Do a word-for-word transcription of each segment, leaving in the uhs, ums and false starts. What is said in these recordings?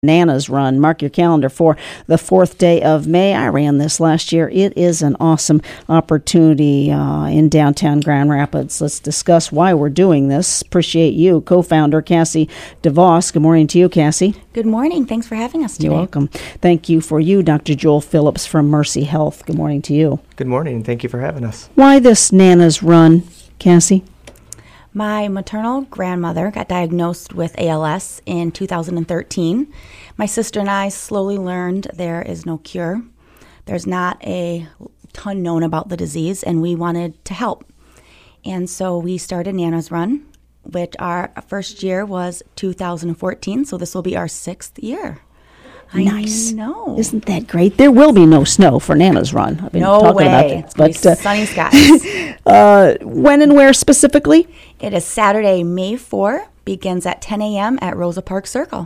Nana's Run. Mark your calendar for the fourth day of May. I ran this last year. It is an awesome opportunity uh, in downtown Grand Rapids. Let's discuss why we're doing this. Appreciate you, co-founder Cassie DeVos. Good morning to you, Cassie. Good morning. Thanks for having us today. You're welcome. Thank you for you, Doctor Joel Phillips from Mercy Health. Good morning to you. Good morning, and thank you for having us. Why this Nana's Run, Cassie? My maternal grandmother got diagnosed with A L S in two thousand thirteen. My sister and I slowly learned there is no cure. There's not a ton known about the disease, and we wanted to help. And so we started Nana's Run, which our first year was two thousand fourteen, so this will be our sixth year. Nice. I know. Isn't that great? There will be no snow for Nana's Run. I've been no talking way. about that. It's going to be sunny skies. uh, when and where specifically? It is Saturday, May fourth, begins at ten a.m. at Rosa Park Circle.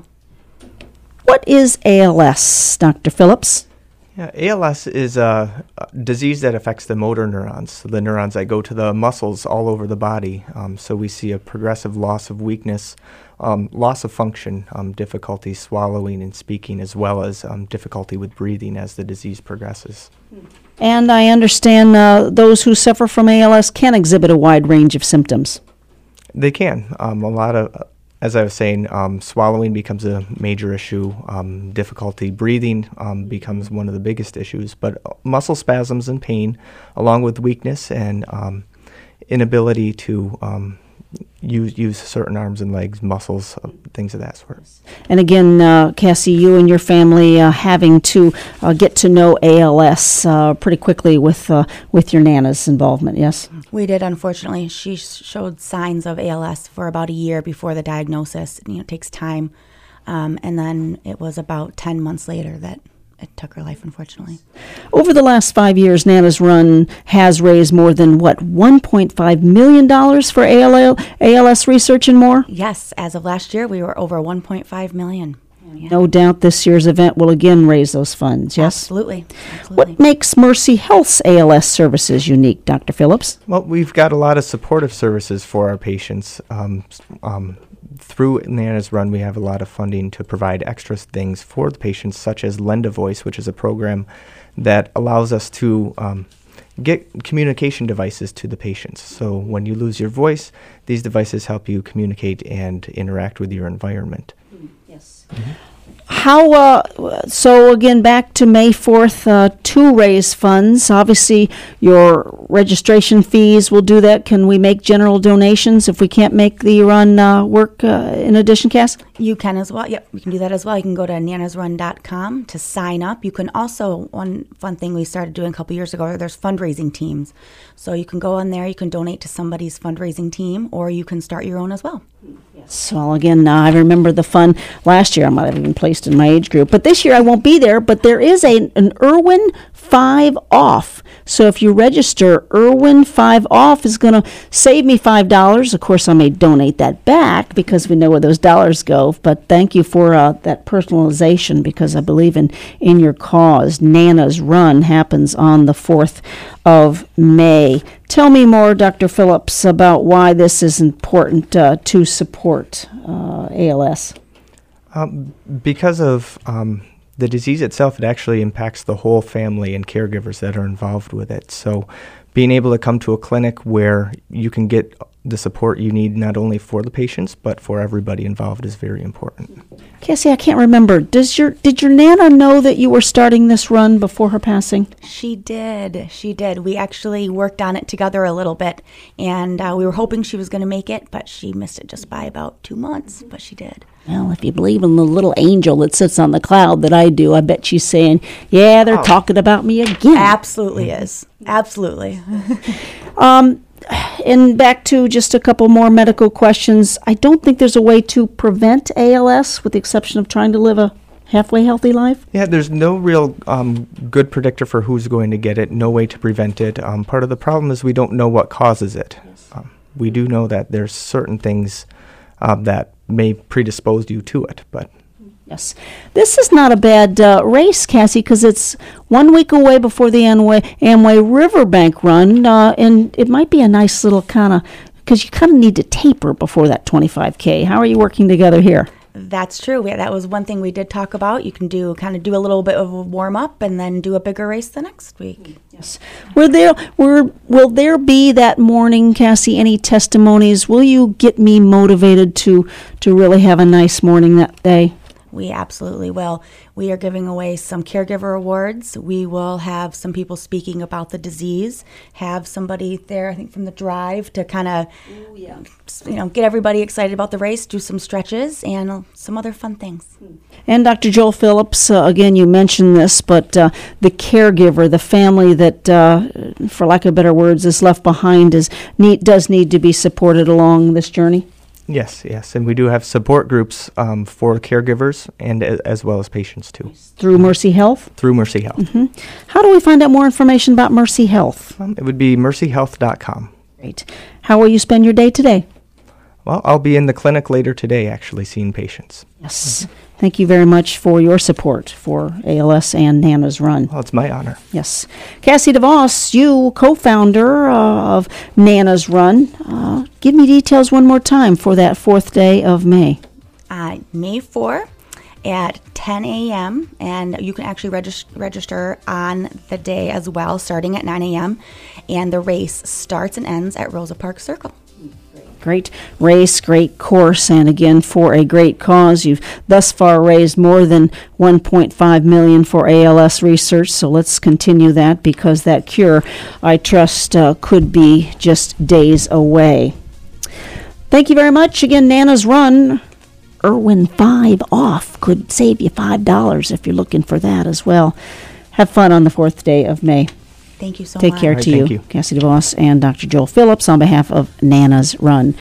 What is A L S, Doctor Phillips? Yeah, A L S is a, a disease that affects the motor neurons, so the neurons that go to the muscles all over the body. Um, so we see a progressive loss of weakness, um, loss of function, um, difficulty swallowing and speaking, as well as um, difficulty with breathing as the disease progresses. And I understand uh, those who suffer from A L S can exhibit a wide range of symptoms. They can. Um, a lot of, as I was saying, um, swallowing becomes a major issue. Um, difficulty breathing um, becomes one of the biggest issues. But muscle spasms and pain, along with weakness and um, inability to um, use use certain arms and legs, muscles, uh, things of that sort. And again, uh, Cassie, you and your family uh, having to uh, get to know A L S uh, pretty quickly with uh, with your Nana's involvement, yes? We did, unfortunately. She sh- showed signs of A L S for about a year before the diagnosis. You know, it takes time. Um, and then it was about ten months later that it took her life, unfortunately. Over the last five years, Nana's Run has raised more than, what, one point five million dollars for A L S research and more? Yes, as of last year, we were over one point five million dollars. Yeah. No doubt this year's event will again raise those funds, yes? Absolutely. Absolutely. What makes Mercy Health's A L S services unique, Doctor Phillips? Well, we've got a lot of supportive services for our patients. Um, um, through Nana's Run, we have a lot of funding to provide extra things for the patients, such as Lend a Voice, which is a program that allows us to um, get communication devices to the patients. So when you lose your voice, these devices help you communicate and interact with your environment. Yes. Mm-hmm. How, uh, so again, back to May fourth, uh, to raise funds. Obviously, your registration fees will do that. Can we make general donations if we can't make the run uh, work uh, in addition, Cass? You can as well. Yep, you can do that as well. You can go to nanas run dot com to sign up. You can also, one fun thing we started doing a couple years ago, there's fundraising teams. So you can go on there, you can donate to somebody's fundraising team, or you can start your own as well. So again, uh, I remember the fun last year. I might have even placed in my age group, but this year I won't be there. But there is a an Irwin five off. So if you register, Irwin five off is going to save me five dollars. Of course, I may donate that back because we know where those dollars go. But thank you for uh, that personalization, because I believe in in your cause. Nana's Run happens on the fourth of May. Tell me more, Doctor Phillips, about why this is important uh, to support uh, A L S. Um, because of um, the disease itself, it actually impacts the whole family and caregivers that are involved with it. So being able to come to a clinic where you can get the support you need not only for the patients but for everybody involved is very important. Cassie, I can't remember. Does your did your Nana know that you were starting this run before her passing? She did. She did. We actually worked on it together a little bit, and uh, we were hoping she was going to make it, but she missed it just by about two months, but she did. Well, if you believe in the little angel that sits on the cloud that I do, I bet she's saying, yeah, they're oh. talking about me again. Absolutely is. Absolutely. um. And back to just a couple more medical questions. I don't think there's a way to prevent A L S, with the exception of trying to live a halfway healthy life? Yeah, there's no real um, good predictor for who's going to get it, no way to prevent it. Um, part of the problem is we don't know what causes it. Yes. Um, we do know that there's certain things um, that may predispose you to it, but... Yes. This is not a bad uh, race, Cassie, because it's one week away before the Amway, Amway Riverbank Run, uh, and it might be a nice little kind of, because you kind of need to taper before that twenty-five K. How are you working together here? That's true. We, that was one thing we did talk about. You can do kind of do a little bit of a warm up and then do a bigger race the next week. Yes. Were there were will there be that morning, Cassie, any testimonies? Will you get me motivated to to really have a nice morning that day? We absolutely will. We are giving away some caregiver awards. We will have some people speaking about the disease, have somebody there, I think, from the drive to kind of, you know, get everybody excited about the race, do some stretches, and some other fun things. And Doctor Joel Phillips, uh, again, you mentioned this, but uh, the caregiver, the family that, uh, for lack of better words, is left behind, is need, does need to be supported along this journey. Yes, yes, and we do have support groups um, for caregivers and a, as well as patients too. Through Mercy Health? Through Mercy Health. Mm-hmm. How do we find out more information about Mercy Health? Um, it would be mercy health dot com. Great. How will you spend your day today? Well, I'll be in the clinic later today actually seeing patients. Yes. Thank you very much for your support for A L S and Nana's Run. Well, it's my honor. Yes. Cassie DeVos, you co-founder uh, of Nana's Run. Uh, give me details one more time for that fourth day of May. Uh, May fourth at ten a.m. and you can actually regis- register on the day as well, starting at nine a.m. And the race starts and ends at Rosa Parks Circle. Great race, great course, and again, for a great cause. You've thus far raised more than one point five million dollars for A L S research, so let's continue that because that cure, I trust, uh, could be just days away. Thank you very much. Again, Nana's Run, Irwin five off, could save you five dollars if you're looking for that as well. Have fun on the fourth day of May. Thank you so Take much. care All right, to thank you. you. Cassie DeVos and Doctor Joel Phillips on behalf of Nana's Run.